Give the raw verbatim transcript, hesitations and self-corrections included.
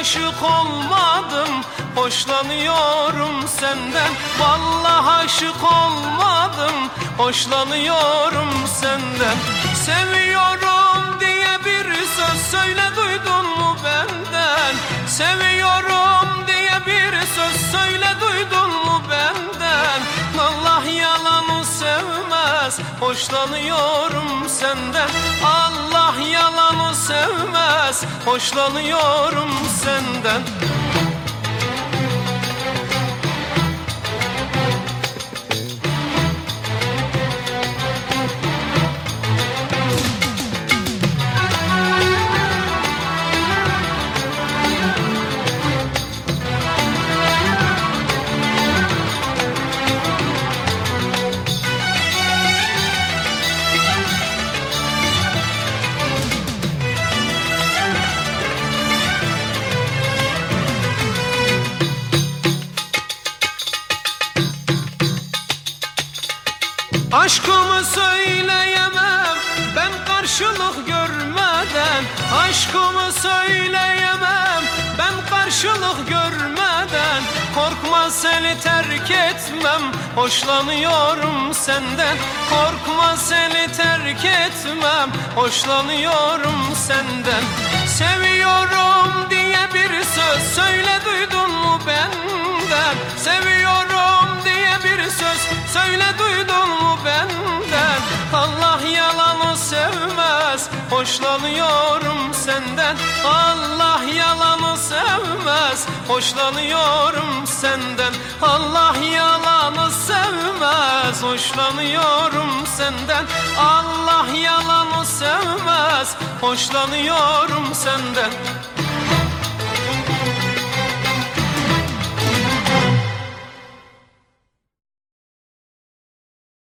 aşık olmadım, hoşlanıyorum senden. Vallahi aşık olmadım, hoşlanıyorum senden. Seviyorum diye bir söz söyle, duydun mu benden? Seviyorum diye bir söz söyle, duydun mu benden? Allah yalanı sevmez, hoşlanıyorum senden. Allah yalanı sevmez, hoşlanıyorum senden. Aşkımı söyleyemem ben karşılık görmeden. Aşkımı söyleyemem ben karşılık görmeden. Korkma seni terk etmem, hoşlanıyorum senden. Korkma seni terk etmem, hoşlanıyorum senden. Seviyorum diye bir söz söyle, duydun mu benden? Seviyorum diye bir söz söyle, duydun mu benden? Allah yalanı sevmez, hoşlanıyorum senden. Allah yalanı sevmez, hoşlanıyorum senden. Allah yalanı sevmez, hoşlanıyorum senden. Allah yalanı sevmez, hoşlanıyorum senden.